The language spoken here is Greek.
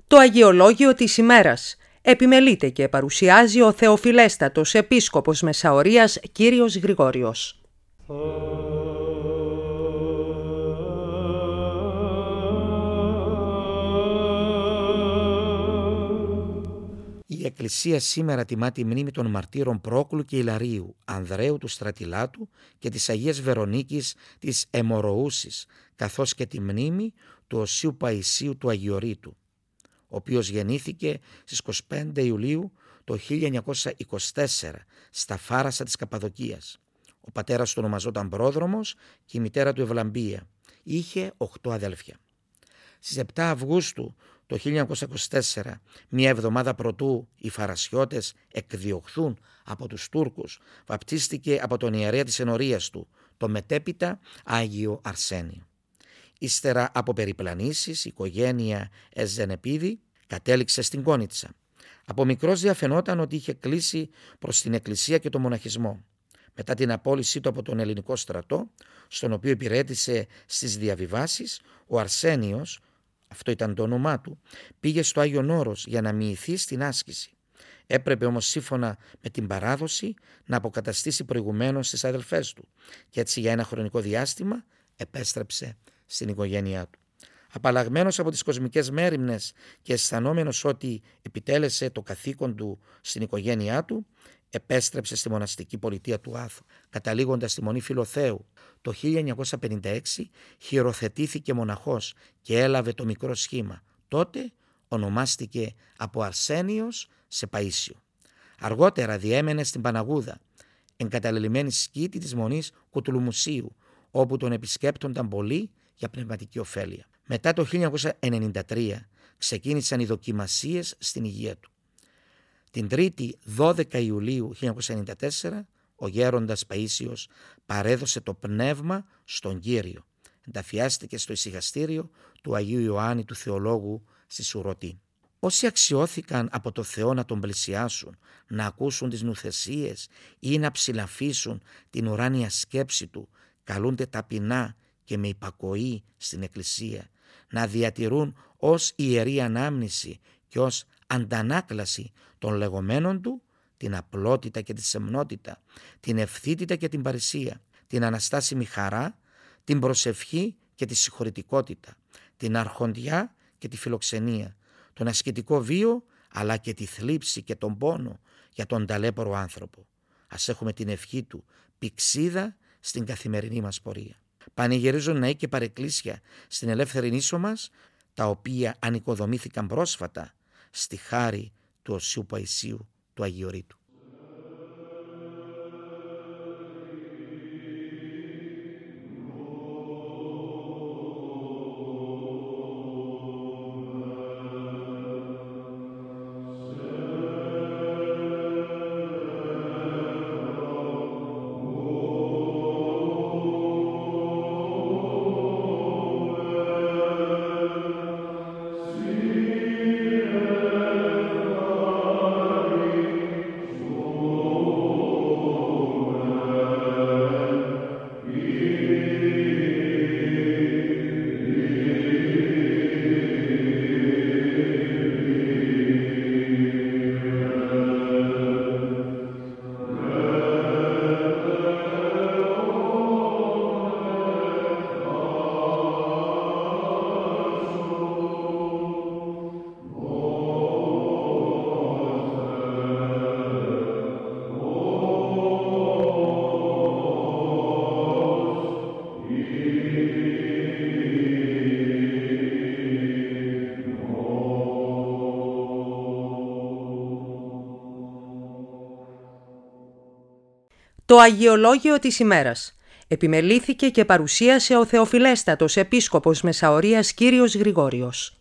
Το Αγιολόγιο της ημέρας επιμελείται και παρουσιάζει ο Θεοφιλέστατος Επίσκοπος Μεσαωρίας Κύριος Γρηγόριος. Η Εκκλησία σήμερα τιμά τη μνήμη των μαρτύρων Πρόκλου και Ιλαρίου, Ανδρέου του Στρατιλάτου και της Αγίας Βερονίκης της Αιμοροούσης, καθώς και τη μνήμη του Οσίου Παϊσίου του Αγιορείτου, ο οποίος γεννήθηκε στις 25 Ιουλίου το 1924 στα Φάρασα της Καπαδοκίας. Ο πατέρας του ονομαζόταν Πρόδρομος και η μητέρα του Ευλαμπία. Είχε 8 αδέλφια. Στις 7 Αυγούστου το 1924, μία εβδομάδα προτού οι Φαρασιώτες εκδιωχθούν από τους Τούρκους, βαπτίστηκε από τον ιερέα της ενορίας του, το μετέπειτα Άγιο Αρσένιο. Ύστερα από περιπλανήσεις, η οικογένεια Εζενεπίδη κατέληξε στην Κόνιτσα. Από μικρός διαφαινόταν ότι είχε κλείσει προς την εκκλησία και το μοναχισμό. Μετά την απόλυσή του από τον ελληνικό στρατό, στον οποίο υπηρέτησε στις διαβιβάσεις, ο Αρσένιος, αυτό ήταν το όνομά του, πήγε στο Άγιον Όρος για να μοιηθεί στην άσκηση. Έπρεπε όμως σύμφωνα με την παράδοση να αποκαταστήσει προηγουμένως τις αδελφές του και έτσι για ένα χρονικό διάστημα επέστρεψε στην οικογένειά του. Απαλλαγμένος από τις κοσμικές μέριμνες και αισθανόμενος ότι επιτέλεσε το καθήκον του στην οικογένειά του, επέστρεψε στη μοναστική πολιτεία του Άθου, καταλήγοντας στη Μονή Φιλοθέου. Το 1956 χειροθετήθηκε μοναχός και έλαβε το μικρό σχήμα. Τότε ονομάστηκε από Αρσένιος σε Παΐσιο. Αργότερα διέμενε στην Παναγούδα, εγκαταλελειμμένη σκήτη της Μονής Κουτουλουμουσίου, όπου τον επισκέπτονταν πολλοί για πνευματική ωφέλεια. Μετά το 1993 ξεκίνησαν οι δοκιμασίες στην υγεία του. Την 3η 12 Ιουλίου 1994 ο γέροντας Παΐσιος παρέδωσε το πνεύμα στον Κύριο. Ενταφιάστηκε στο ησυχαστήριο του Αγίου Ιωάννη του Θεολόγου στη Σουρωτή. Όσοι αξιώθηκαν από το Θεό να τον πλησιάσουν, να ακούσουν τις νουθεσίες ή να ψηλαφίσουν την ουράνια σκέψη του, καλούνται ταπεινά και με υπακοή στην Εκκλησία, να διατηρούν ως ιερή ανάμνηση και ως αντανάκλαση των λεγόμενων του την απλότητα και τη σεμνότητα, την ευθύτητα και την παρησία, την αναστάσιμη χαρά, την προσευχή και τη συγχωρητικότητα, την αρχοντιά και τη φιλοξενία, τον ασκητικό βίο αλλά και τη θλίψη και τον πόνο για τον ταλέπορο άνθρωπο. Ας έχουμε την ευχή του πηξίδα στην καθημερινή μας πορεία. Πανηγυρίζουν ναοί και παρεκκλήσια στην ελεύθερη νήσο μας, τα οποία ανοικοδομήθηκαν πρόσφατα στη χάρη του Οσίου Παϊσίου του Αγιορείτου. Το Αγιολόγιο της ημέρας επιμελήθηκε και παρουσίασε ο Θεοφιλέστατος Επίσκοπος Μεσαωρίας Κύριος Γρηγόριος.